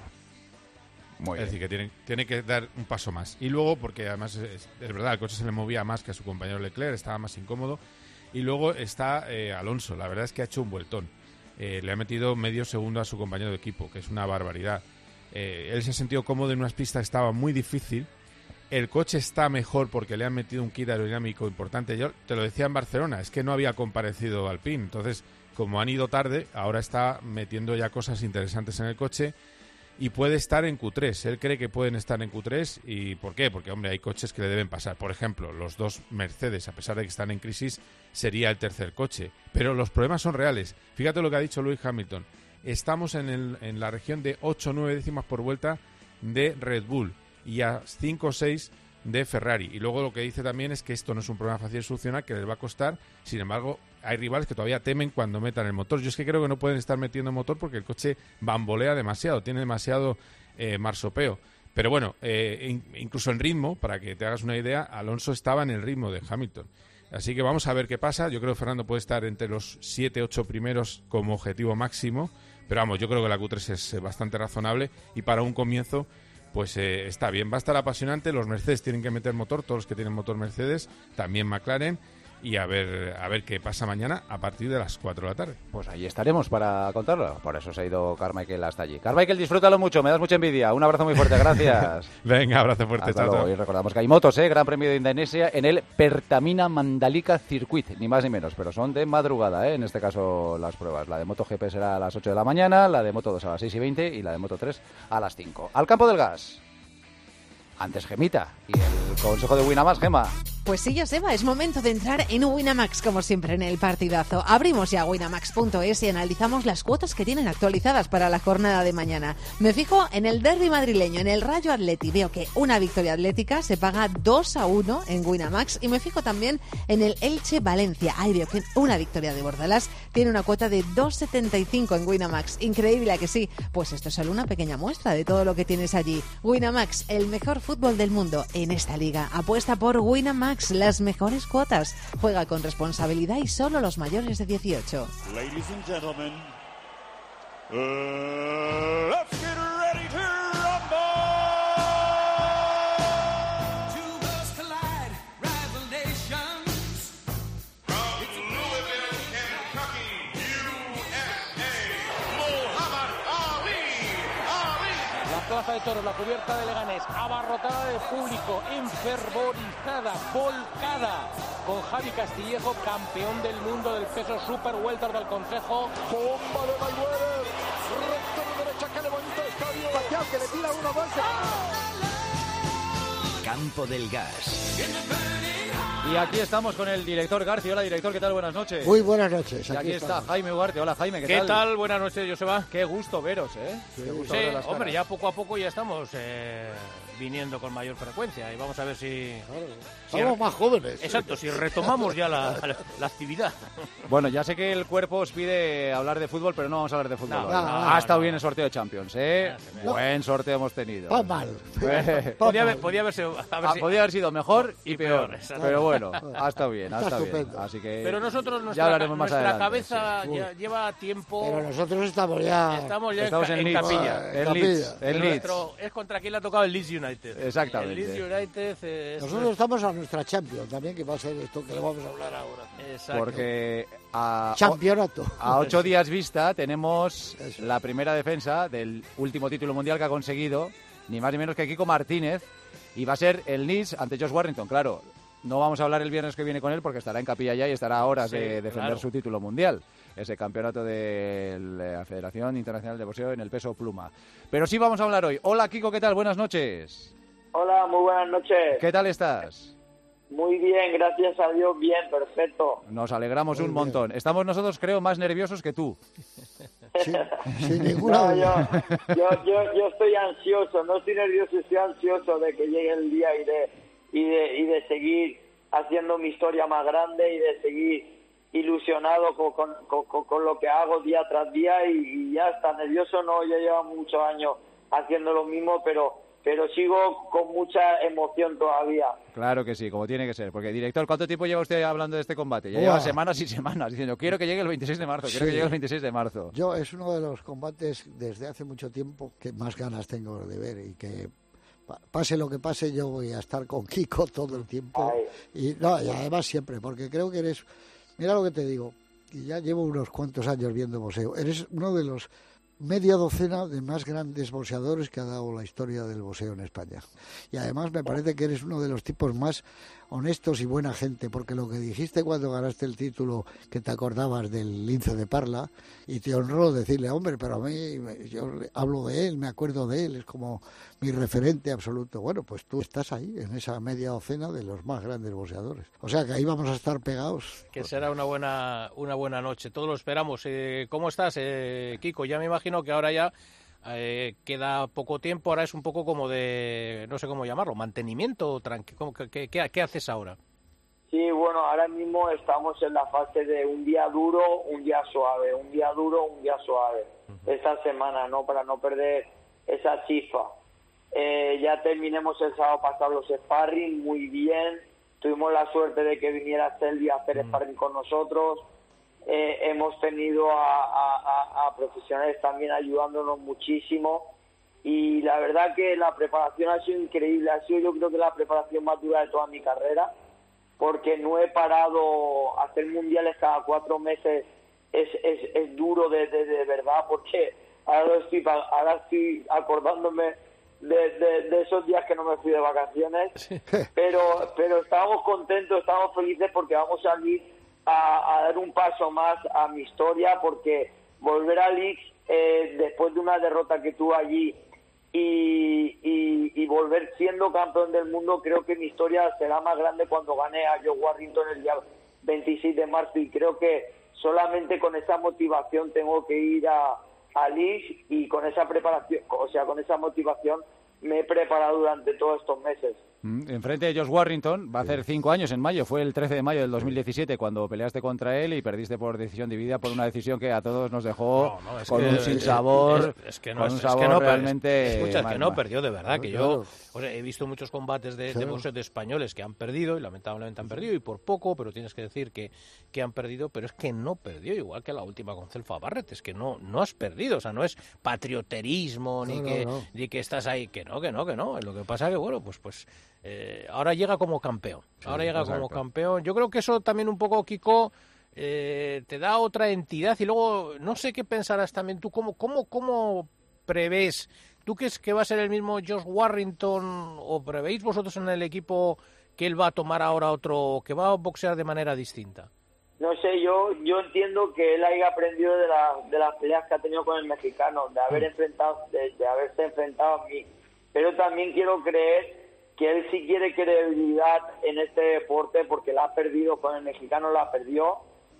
Es decir, que tiene que dar un paso más. Y luego, porque además es verdad, el coche se le movía más que a su compañero Leclerc, estaba más incómodo. Y luego está Alonso, la verdad es que ha hecho un vueltón. Le ha metido medio segundo a su compañero de equipo, que es una barbaridad. Él se ha sentido cómodo en unas pistas que estaba muy difícil. El coche está mejor porque le han metido un kit aerodinámico importante. Yo te lo decía en Barcelona, es que no había comparecido Alpine. Entonces, como han ido tarde, ahora está metiendo ya cosas interesantes en el coche. Y puede estar en Q3. Él cree que pueden estar en Q3. ¿Y por qué? Porque, hombre, hay coches que le deben pasar. Por ejemplo, los dos Mercedes, a pesar de que están en crisis, sería el tercer coche. Pero los problemas son reales. Fíjate lo que ha dicho Lewis Hamilton. Estamos en la región de 8 o 9 décimas por vuelta de Red Bull y a 5 o 6 de Ferrari. Y luego lo que dice también es que esto no es un problema fácil de solucionar, que les va a costar. Sin embargo, hay rivales que todavía temen cuando metan el motor. Yo es que creo que no pueden estar metiendo motor porque el coche bambolea demasiado, tiene demasiado marsopeo. Pero bueno, incluso en ritmo, para que te hagas una idea, Alonso estaba en el ritmo de Hamilton. Así que vamos a ver qué pasa. Yo creo que Fernando puede estar entre los 7-8 primeros como objetivo máximo. Pero vamos, yo creo que la Q3 es bastante razonable y para un comienzo pues está bien. Va a estar apasionante. Los Mercedes tienen que meter motor, todos los que tienen motor Mercedes, también McLaren. Y a ver qué pasa mañana a partir de las 4 de la tarde. Pues ahí estaremos para contarlo. Por eso se ha ido Carmichael hasta allí. Carmichael, disfrútalo mucho, me das mucha envidia. Un abrazo muy fuerte, gracias. Venga, abrazo fuerte, chao. Y recordamos que hay motos, Gran Premio de Indonesia en el Pertamina Mandalika Circuit, ni más ni menos, pero son de madrugada, en este caso las pruebas. La de MotoGP será a las 8 de la mañana, la de Moto2 a las 6:20 y la de Moto3 a las 5. Al campo del gas. Antes Gemita y el consejo de Winamax, Gema. Pues sí, Joseba, es momento de entrar en Winamax, como siempre en el partidazo. Abrimos ya winamax.es y analizamos las cuotas que tienen actualizadas para la jornada de mañana. Me fijo en el derbi madrileño, en el Rayo Atleti. Veo que una victoria atlética se paga 2-1 en Winamax. Y me fijo también en el Elche Valencia. Ahí veo que una victoria de Bordalás tiene una cuota de 2,75 en Winamax. Increíble, ¿a que sí? Pues esto es solo una pequeña muestra de todo lo que tienes allí. Winamax, el mejor fútbol del mundo en esta liga. Apuesta por Winamax. Las mejores cuotas. Juega con responsabilidad y solo los mayores de 18. Ladies and gentlemen, let's get ready to rumble! Two worlds collide, rival nations. From Louisville, Kentucky, USA, Muhammad Ali. La plaza de toros, la cubierta de Leganés, abarrotada de público, enfervorizada, volcada, con Javi Castillejo, campeón del mundo del peso super welter del Consejo. Bomba de Mayweather, recto de derecha que levanta el estadio. Pacquiao que le tira 1-2. Campo del Gas. Y aquí estamos con el director García. Hola, director, ¿qué tal? Buenas noches. Muy buenas noches. Y aquí está Jaime Ugarte. Hola, Jaime, ¿qué tal? ¿Qué tal? Buenas noches, Joseba. Qué gusto veros, Sí, Qué gusto sí, ver las hombre, caras. ya poco a poco ya estamos viniendo con mayor frecuencia y vamos a ver si... Somos más jóvenes. Exacto, si retomamos ya la actividad. Bueno, ya sé que el cuerpo os pide hablar de fútbol, pero no vamos a hablar de fútbol. No, ha estado bien el sorteo de Champions, Buen sorteo hemos tenido. Va mal. Podía haber sido mejor y peor. exacto. Pero bueno, ha estado bien, ha estado bien. estupendo. Así que Pero nosotros, ya hablaremos más nuestra adelante, cabeza sí. lleva tiempo... Pero nosotros estamos ya en Leeds, capilla. En Leeds. Es contra quien le ha tocado el Leeds United. Exactamente. El Leeds United nosotros estamos a nuestra Champions también, que va a ser esto que le vamos a hablar ahora. Exacto. Porque a 8 días vista tenemos la primera defensa del último título mundial que ha conseguido, ni más ni menos que Kiko Martínez, y va a ser el Leeds ante Josh Warrington. Claro, no vamos a hablar el viernes que viene con él porque estará en capilla ya y estará a horas de defender su título mundial, ese campeonato de la Federación Internacional de Boxeo en el peso pluma. Pero sí vamos a hablar hoy. Hola, Kiko, ¿qué tal? Buenas noches. Hola, muy buenas noches. ¿Qué tal estás? Muy bien, gracias a Dios, bien, perfecto. Nos alegramos un montón. Estamos nosotros, creo, más nerviosos que tú. Sin ninguna duda. Yo estoy ansioso, no estoy nervioso, estoy ansioso de que llegue el día y de seguir haciendo mi historia más grande y de seguir ilusionado con lo que hago día tras día y ya está nervioso, no, ya llevo muchos años haciendo lo mismo, pero pero sigo con mucha emoción todavía. Claro que sí, como tiene que ser. Porque, director, ¿cuánto tiempo lleva usted hablando de este combate? Ya lleva semanas y semanas diciendo, quiero que llegue el 26 de marzo, quiero que llegue el 26 de marzo. Yo es uno de los combates desde hace mucho tiempo que más ganas tengo de ver y que pase lo que pase yo voy a estar con Kiko todo el tiempo. Y además siempre, porque creo que eres, mira lo que te digo, y ya llevo unos cuantos años viendo boxeo, eres uno de los media docena de más grandes boxeadores que ha dado la historia del boxeo en España. Y además me parece que eres uno de los tipos más honestos y buena gente, porque lo que dijiste cuando ganaste el título, que te acordabas del lince de Parla, y te honró decirle, hombre, pero a mí, yo hablo de él, me acuerdo de él, es como mi referente absoluto. Bueno, pues tú estás ahí, en esa media docena de los más grandes boxeadores. O sea que ahí vamos a estar pegados. Que será una buena noche, todos lo esperamos. ¿Cómo estás, Kiko? Ya me imagino que ahora ya queda poco tiempo, ahora es un poco como de, no sé cómo llamarlo, mantenimiento, ¿qué haces ahora? Sí, bueno, ahora mismo estamos en la fase de un día duro, un día suave, un día duro, un día suave. Esta semana, ¿no? Para no perder esa chispa. Ya terminemos el sábado pasado los sparring muy bien. Tuvimos la suerte de que viniera Selvi a hacer sparring con nosotros. Hemos tenido a profesionales también ayudándonos muchísimo. Y la verdad que la preparación ha sido increíble. Ha sido, yo creo, que la preparación más dura de toda mi carrera, porque no he parado. Hacer mundiales cada 4 meses es duro de verdad, porque ahora estoy acordándome de esos días que no me fui de vacaciones, pero estamos contentos, estamos felices porque vamos a salir a dar un paso más a mi historia, porque volver a Leeds después de una derrota que tuve allí y volver siendo campeón del mundo, creo que mi historia será más grande cuando gane a Joe Warrington el día 26 de marzo, y creo que solamente con esa motivación tengo que ir a Leeds, y con esa preparación, o sea, con esa motivación me he preparado durante todos estos meses. Enfrente de Josh Warrington, va a hacer 5 años en mayo, fue el 13 de mayo del 2017 cuando peleaste contra él y perdiste por decisión dividida, por una decisión que a todos nos dejó con un sinsabor, realmente... Escucha, es que no perdió de verdad, que yo he visto muchos combates de boxeo de españoles que han perdido, y lamentablemente han perdido, y por poco, pero tienes que decir que han perdido, pero es que no perdió, igual que la última con Celfa Barret, es que no has perdido, o sea, no es patrioterismo, ni que estás ahí, que no, lo que pasa que, bueno, pues ahora llega como campeón. Como campeón. Yo creo que eso también un poco, Kiko, te da otra entidad, y luego no sé qué pensarás también tú, cómo prevés, tú crees que va a ser el mismo Josh Warrington, o prevéis vosotros en el equipo que él va a tomar ahora otro, que va a boxear de manera distinta. No sé, yo entiendo que él haya aprendido de las peleas que ha tenido con el mexicano, de haberse enfrentado a mí, pero también quiero creer que él sí quiere credibilidad en este deporte, porque la ha perdido con el mexicano, la perdió.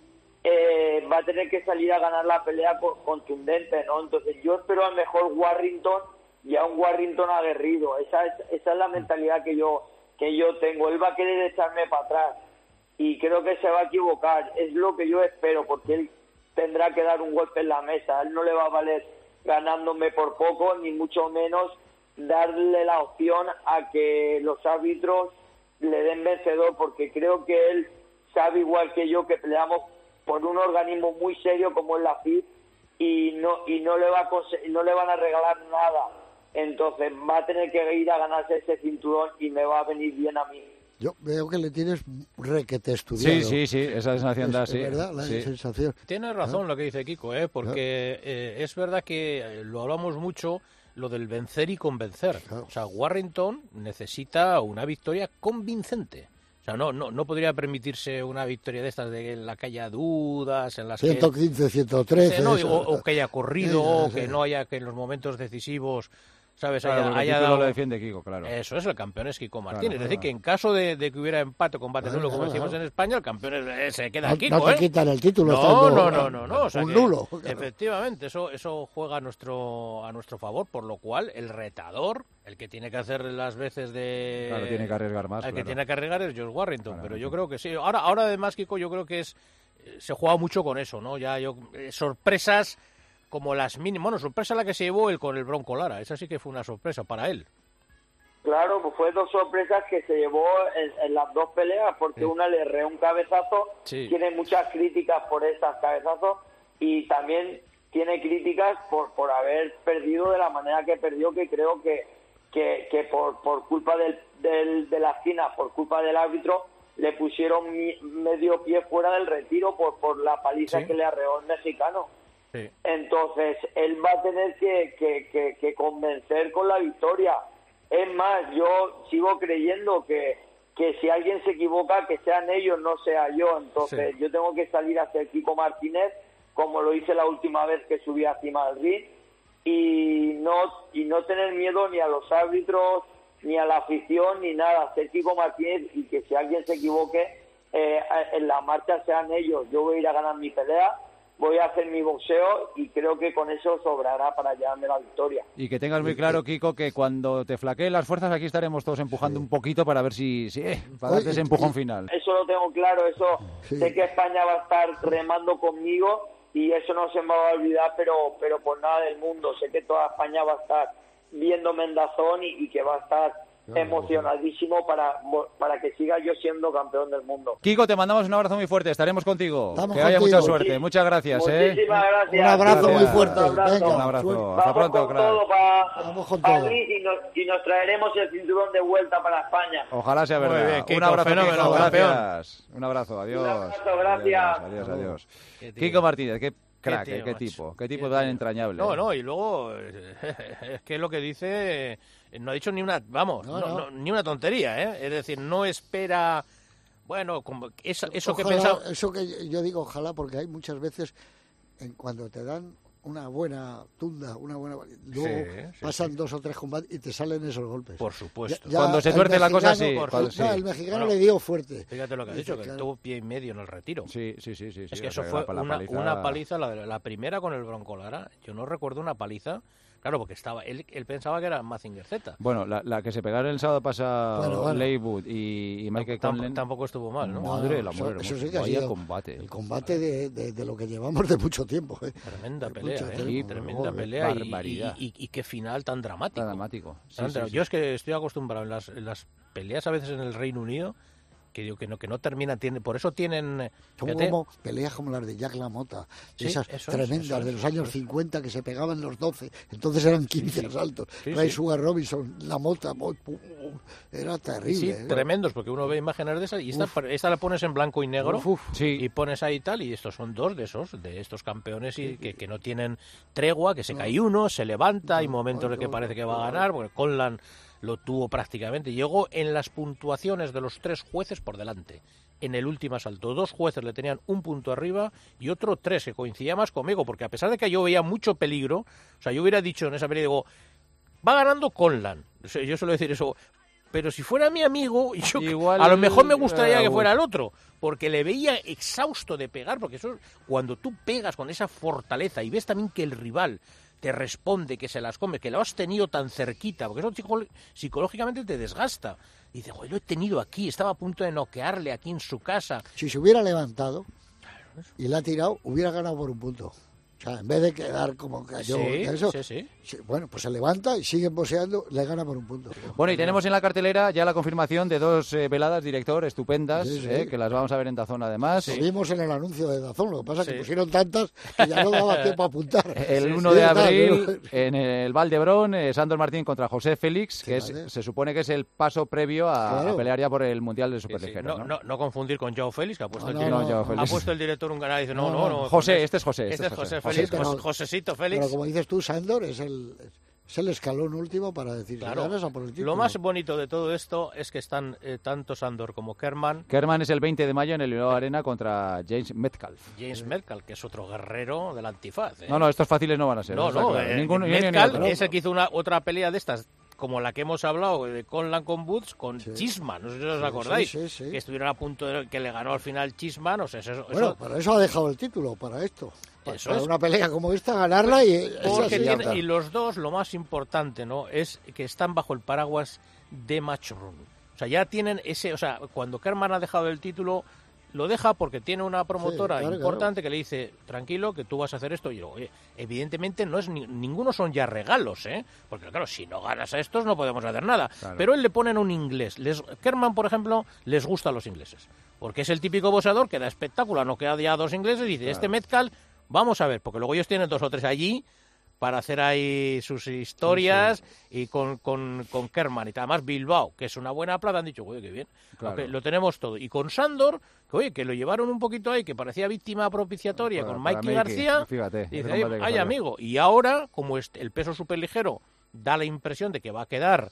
Va a tener que salir a ganar la pelea contundente, ¿no? Entonces yo espero al mejor Warrington y a un Warrington aguerrido. Esa es la mentalidad que yo tengo. Él va a querer echarme para atrás y creo que se va a equivocar. Es lo que yo espero, porque él tendrá que dar un golpe en la mesa. A él no le va a valer ganándome por poco, ni mucho menos darle la opción a que los árbitros le den vencedor, porque creo que él sabe, igual que yo, que peleamos por un organismo muy serio como es la FIB, y no le van a regalar nada. Entonces va a tener que ir a ganarse ese cinturón y me va a venir bien a mí. Yo veo que le tienes requete estudiado. Sí, esa sensación da, sí. Es verdad, la sensación. Tienes razón lo que dice Kiko, porque es verdad que lo hablamos mucho, lo del vencer y convencer. O sea, Warrington necesita una victoria convincente. O sea, no podría permitirse una victoria de estas de en la que haya dudas, en las 115, 113... o que haya corrido, que no haya, que en los momentos decisivos, ¿sabes? Claro, haya dado... lo defiende Kiko, claro. Eso es, el campeón es Kiko Martínez. Es decir, que en caso de que hubiera empate o combate nulo, como decimos en España, el campeón se queda Kiko. No te quitan el título. No. O sea, un nulo. Efectivamente, eso juega a nuestro favor, por lo cual el retador, el que tiene que hacer las veces de... Claro, tiene que arriesgar más. El que tiene que arriesgar es Josh Warrington, pero yo creo que sí. Ahora además, Kiko, yo creo que se juega mucho con eso, ¿no? Sorpresas... como las mínimas. Bueno, sorpresa la que se llevó él con el Bronco Lara. Esa sí que fue una sorpresa para él. Claro, pues fue 2 sorpresas que se llevó en las 2 peleas, porque una le erró un cabezazo, tiene muchas críticas por esas cabezazos, y también tiene críticas por haber perdido de la manera que perdió, que creo que por culpa de la esquina, por culpa del árbitro, le pusieron medio pie fuera del retiro por la paliza que le arreó el mexicano. Sí. Entonces, él va a tener que convencer con la victoria. Es más, yo sigo creyendo que si alguien se equivoca, que sean ellos, no sea yo. Entonces, yo tengo que salir a ser Kiko Martínez, como lo hice la última vez que subí a cima del ring, y no tener miedo ni a los árbitros, ni a la afición, ni nada. Ser Kiko Martínez, y que si alguien se equivoque, en la marcha sean ellos. Yo voy a ir a ganar mi pelea, voy a hacer mi boxeo, y creo que con eso sobrará para llevarme la victoria. Y que tengas muy claro, Kiko, que cuando te flaqueen las fuerzas, aquí estaremos todos empujando un poquito para ver si para darte ese empujón final. Eso lo tengo claro, eso sé que España va a estar remando conmigo, y eso no se me va a olvidar, pero por nada del mundo. Sé que toda España va a estar viéndome en DAZN, y que va a estar emocionadísimo para que siga yo siendo campeón del mundo. Kiko, te mandamos un abrazo muy fuerte, estaremos contigo. Que haya mucha suerte, muchas gracias. Muchísimas gracias. Un abrazo muy fuerte. Un abrazo. Hasta pronto, Vamos con todo y nos traeremos el cinturón de vuelta para España. Ojalá sea verdad. Bien, Kiko, un abrazo, fenómeno, Kiko, gracias. Un abrazo, adiós. Un abrazo, gracias. Adiós. Kiko Martínez, qué crack, qué tipo tan entrañable. No, y luego es que lo que dice no ha dicho ni una, ni una tontería, Es decir, no espera, bueno, como eso ojalá, que pensaba. Eso que yo digo, ojalá, porque hay muchas veces cuando te dan una buena tunda, luego pasan 2 o 3 combates y te salen esos golpes. Por supuesto. Cuando se tuerce la cosa, sí. El mexicano le dio fuerte. Fíjate lo que ha dicho, que tuvo pie y medio en el retiro. Sí. Es que eso fue una paliza, la primera con el Bronco Lara. Yo no recuerdo una paliza. Claro, porque él pensaba que era Mazinger Z. Bueno, la que se pegaron el sábado pasado, Leywood y Michael Conlan tampoco estuvo mal, ¿no? Madre, la mujer. Eso sí que ha sido combate. El combate de lo que llevamos de mucho tiempo. Tremenda pelea, tremenda pelea. Barbaridad. Y qué final tan dramático. Tan dramático. Yo es que estoy acostumbrado en las peleas a veces en el Reino Unido, que digo que no terminan, por eso tienen como peleas como las de Jack LaMotta, esas tremendas de los años 50 que se pegaban los 12, entonces eran 15 asaltos. Ray Sugar Robinson, LaMotta, era terrible. Tremendos, porque uno ve imágenes de esas y esta la pones en blanco y negro y pones ahí tal, y estos son 2 de estos campeones y que no tienen tregua, que se cae uno, se levanta, hay momentos en que parece que va a ganar, porque Conlan lo tuvo prácticamente. Llegó en las puntuaciones de los 3 jueces por delante. En el último asalto, 2 jueces le tenían 1 punto arriba y otro 3, que coincidía más conmigo, porque a pesar de que yo veía mucho peligro, o sea, yo hubiera dicho en esa pelea, digo, va ganando Conlan. O sea, yo suelo decir eso, pero si fuera mi amigo, a lo mejor me gustaría que fuera el otro, porque le veía exhausto de pegar, porque eso, cuando tú pegas con esa fortaleza y ves también que el rival te responde, que se las come, que lo has tenido tan cerquita, porque eso psicológicamente te desgasta. Y dice, lo he tenido aquí, estaba a punto de noquearle aquí en su casa. Si se hubiera levantado y la ha tirado, hubiera ganado por 1 punto. O sea, en vez de quedar como cayó, bueno, pues se levanta y sigue boxeando, le gana por 1 punto. Bueno, y tenemos en la cartelera ya la confirmación de 2 veladas, director, estupendas, que las vamos a ver en DAZN además. Lo vimos en el anuncio de DAZN, lo que pasa es que pusieron tantas que ya no daba tiempo a apuntar. El 1 de abril en el Valdebrón, Sandor Martín contra José Félix, que se supone que es el paso previo a pelear ya por el Mundial de Superligero. No confundir con Joao Félix, que ha puesto ha puesto el director un canal y dice, no. José, este es José. Este es José Félix. Josecito Félix. Pero como dices tú, Sandor es el escalón último para decir claro. Ganas a por el título. Lo más bonito de todo esto es que están tanto Sandor como Kerman. Kerman es el 20 de mayo en el Bilbao Arena contra James Metcalf. James Metcalf, que es otro guerrero del antifaz. No, estos fáciles no van a ser. Metcalf es el que hizo otra pelea de estas, como la que hemos hablado de Conlan con Woods, con Chisman, no sé si os acordáis, que estuvieron a punto de que le ganó al final Chisman, o sea, para eso ha dejado el título, para esto. Para una pelea como esta, ganarla y los dos, lo más importante, ¿no?, es que están bajo el paraguas de Matchroom. O sea, ya tienen cuando Kerman ha dejado el título, lo deja porque tiene una promotora claro, importante que le dice, tranquilo, que tú vas a hacer esto. Y yo, oye, evidentemente no es ninguno son ya regalos, porque claro, si no ganas a estos no podemos hacer nada. Claro. Pero él le ponen un inglés. Kerman, por ejemplo, les gusta a los ingleses, porque es el típico boxeador que da espectáculo, no queda ya 2 ingleses, y dice, claro, este Metcalf, vamos a ver, porque luego ellos tienen 2 o 3 allí para hacer ahí sus historias, y con Kerman, y además Bilbao, que es una buena plaza, han dicho, oye, qué bien, claro, okay, lo tenemos todo. Y con Sándor, que oye, que lo llevaron un poquito ahí, que parecía víctima propiciatoria, con Mikey García, fíjate, dice, ay amigo, y ahora, como el peso superligero da la impresión de que va a quedar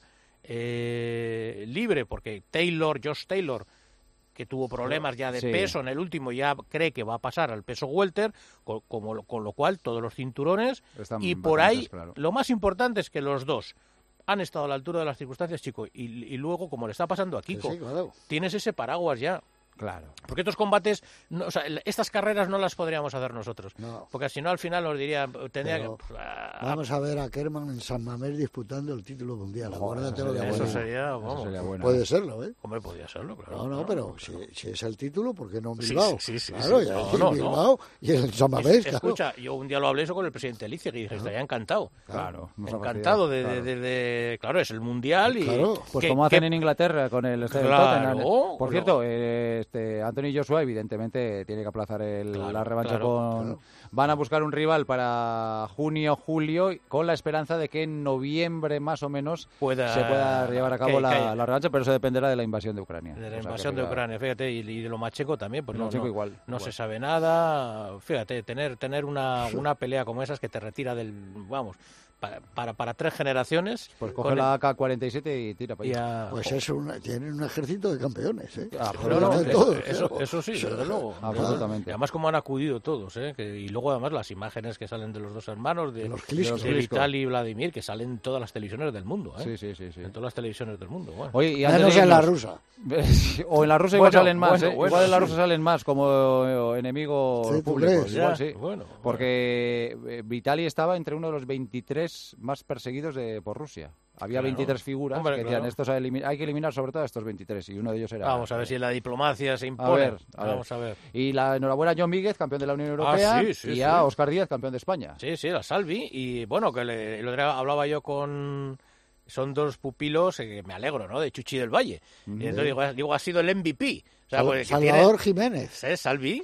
libre, porque Josh Taylor, que tuvo problemas ya de peso en el último, ya cree que va a pasar al peso welter, con lo cual todos los cinturones, y por ahí, claro, lo más importante es que los dos han estado a la altura de las circunstancias, chico, y luego, como le está pasando a Kiko, claro, tienes ese paraguas ya. Claro. Porque estos combates, no, o sea, estas carreras no las podríamos hacer nosotros. No. Porque si no, al final nos diría... Vamos a ver a Kerman en San Mamés disputando el título mundial. Acuérdatelo de eso sería, vamos, sería bueno. Puede serlo, ¿eh? Hombre, podría serlo, claro. No, pero si es el título, ¿por qué no en Bilbao? Sí. Claro, en Bilbao y en San Mamés, claro. Escucha, yo un día lo hablé eso con el presidente Elice, que dije, estaría encantado. Claro. Encantado de... Claro, es el mundial y... Claro. Pues como hacen en Inglaterra con el Tottenham. Por cierto, Anthony Joshua evidentemente tiene que aplazar la revancha con... Van a buscar un rival para junio, julio, con la esperanza de que en noviembre más o menos se pueda llevar a cabo la revancha, pero eso dependerá de la invasión de Ucrania. De la invasión de Ucrania, fíjate, y de lo Macheco también, pues igual. Se sabe nada. Fíjate, tener una pelea como esas que te retira del... Vamos... Para 3 generaciones. Pues coge la AK-47 y tira para allá. Pues tienen un ejército de campeones, ¿eh? Eso sí, desde luego. Absolutamente. Y además como han acudido todos, y luego además las imágenes que salen de los 2 hermanos, de Vitaly y Vladimir, que salen en todas las televisiones del mundo, Sí. En todas las televisiones del mundo. Bueno. Oye, y menos en la rusa. O en la rusa igual salen más, igual en la rusa salen más como enemigos públicos. Igual sí. Porque Vitaly estaba entre uno de los 23 más perseguidos por Rusia. Había 23 figuras que decían, estos hay que eliminar sobre todo a estos 23, y uno de ellos era... Vamos a ver si la diplomacia se impone. Vamos a ver. Y la enhorabuena a John Míguez, campeón de la Unión Europea, y a Óscar Díaz, campeón de España. Sí, la Salvi. Y bueno, que el otro día hablaba yo con... Son 2 pupilos, que me alegro, ¿no? De Chuchi del Valle. Y entonces digo, ha sido el MVP. O sea, Salvador Jiménez. Salvi.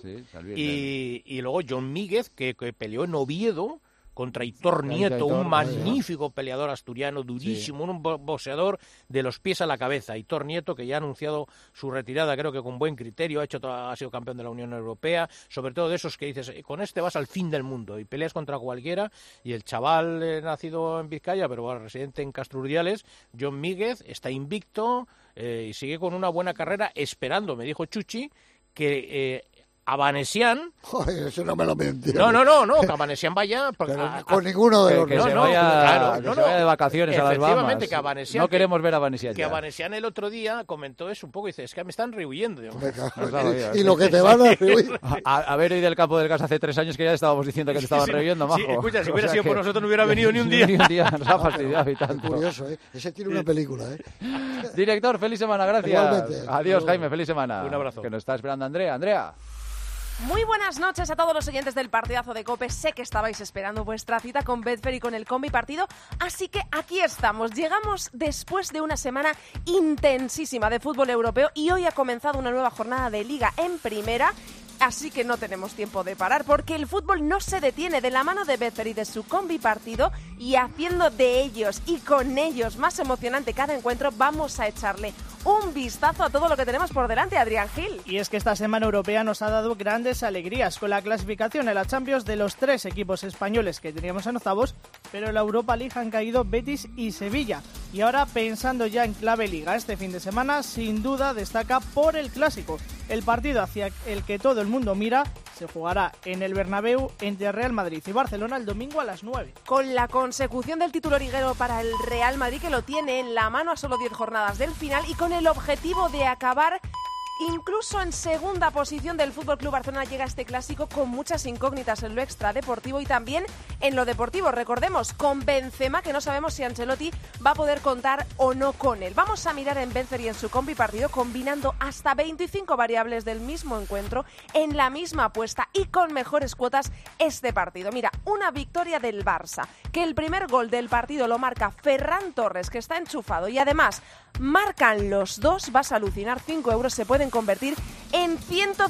Y luego John Míguez, que peleó en Oviedo contra Hitor Nieto, un magnífico peleador asturiano, durísimo, un boxeador de los pies a la cabeza. Hitor Nieto, que ya ha anunciado su retirada, creo que con buen criterio, ha sido campeón de la Unión Europea, sobre todo de esos que dices, con este vas al fin del mundo y peleas contra cualquiera. Y el chaval nacido en Vizcaya, pero residente en Castrurdiales, John Míguez, está invicto y sigue con una buena carrera, esperando, me dijo Chuchi, que... Avanesian... Joder, eso no me lo mentí. No, que Avanesian vaya... Con ninguno de los dos. Se vaya de vacaciones a las Bahamas. Efectivamente, que Avanesian... No queremos ver a Avanesian que Avanesian el otro día comentó eso un poco, y dice, es que me están rehuyendo. Y lo que te van a rehuir... A ver, hoy del campo del gas hace 3 años que ya estábamos diciendo que te estaban rehuyendo, majo. Sí, escucha, si hubiera sido por nosotros no hubiera venido ni un día. Ni un día, nos ha fastidiado y tanto. Curioso, ¿eh? Ese tiene una película, ¿eh? Director, feliz semana, gracias. Igualmente. Adiós, Jaime, feliz semana. Un abrazo. Que nos está esperando Andrea. Muy buenas noches a todos los oyentes del partidazo de COPE. Sé que estabais esperando vuestra cita con Betfair y con el Combi Partido, así que aquí estamos. Llegamos después de una semana intensísima de fútbol europeo y hoy ha comenzado una nueva jornada de Liga en Primera. Así que no tenemos tiempo de parar porque el fútbol no se detiene. De la mano de Betfair y de su Combi Partido, y haciendo de ellos y con ellos más emocionante cada encuentro, vamos a echarle un vistazo a todo lo que tenemos por delante, Adrián Gil. Y es que esta semana europea nos ha dado grandes alegrías con la clasificación a la Champions de los 3 equipos españoles que teníamos en octavos, pero en la Europa League han caído Betis y Sevilla. Y ahora, pensando ya en clave Liga, este fin de semana sin duda destaca por el clásico. El partido hacia el que todo el mundo mira se jugará en el Bernabéu entre Real Madrid y Barcelona el domingo a las 9. Con la consecución del título liguero para el Real Madrid, que lo tiene en la mano a solo 10 jornadas del final, y con el objetivo de acabar Incluso en segunda posición del Fútbol Club Barcelona llega este clásico con muchas incógnitas en lo extradeportivo y también en lo deportivo. Recordemos, con Benzema, que no sabemos si Ancelotti va a poder contar o no con él. Vamos a mirar en Betfair y en su combi partido combinando hasta 25 variables del mismo encuentro en la misma apuesta y con mejores cuotas este partido. Mira, una victoria del Barça, que el primer gol del partido lo marca Ferran Torres, que está enchufado, y además marcan los dos. Vas a alucinar, 5 euros se pueden convertir en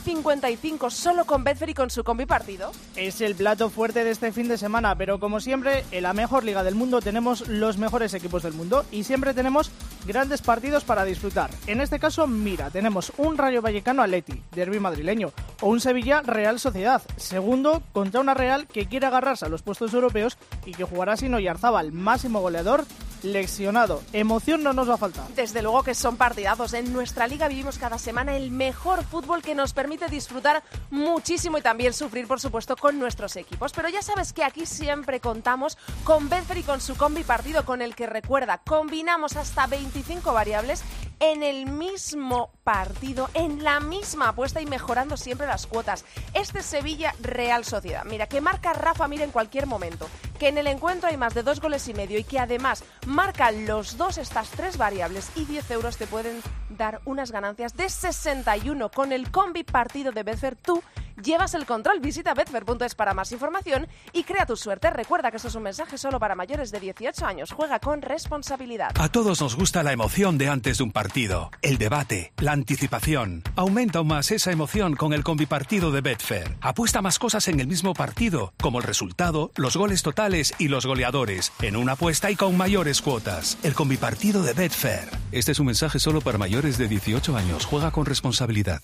155 solo con Betfair y con su combi partido. Es el plato fuerte de este fin de semana, pero como siempre, en la mejor liga del mundo tenemos los mejores equipos del mundo y siempre tenemos grandes partidos para disfrutar. En este caso, mira, tenemos un Rayo Vallecano Atleti, derbi madrileño, o un Sevilla Real Sociedad, segundo contra una Real que quiere agarrarse a los puestos europeos y que jugará sin Oyarzábal, máximo goleador, lesionado. Emoción no nos va a faltar. Desde luego que son partidazos. En nuestra liga vivimos cada semana el mejor fútbol que nos permite disfrutar muchísimo y también sufrir, por supuesto, con nuestros equipos. Pero ya sabes que aquí siempre contamos con Betfair y con su combi partido, con el que, recuerda, combinamos hasta 25 variables en el mismo partido, en la misma apuesta y mejorando siempre las cuotas. Este Sevilla Real Sociedad, mira, que marca Rafa Mir en cualquier momento, que en el encuentro hay más de 2 goles y medio y que además marcan los dos estas 3 variables y 10 euros te pueden dar unas ganancias de 61. Con el combi partido de Betfair tú llevas el control. Visita betfair.es para más información y crea tu suerte. Recuerda que esto es un mensaje solo para mayores de 18 años. Juega con responsabilidad. A todos nos gusta la emoción de antes de un partido, el debate, la anticipación. Aumenta aún más esa emoción con el combipartido de Betfair. Apuesta más cosas en el mismo partido, como el resultado, los goles totales y los goleadores, en una apuesta y con mayores cuotas. El combipartido de Betfair. Este es un mensaje solo para mayores de 18 años. Juega con responsabilidad.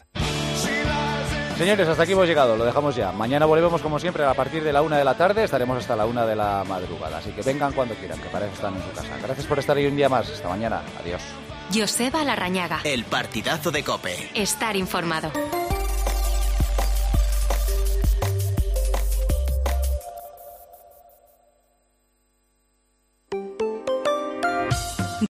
Señores, hasta aquí hemos llegado, lo dejamos ya. Mañana volvemos como siempre a partir de la 1 de la tarde, estaremos hasta la 1 de la madrugada, así que vengan cuando quieran, que para eso están en su casa. Gracias por estar ahí un día más, hasta mañana, adiós. Joseba Larrañaga. El partidazo de COPE. Estar informado.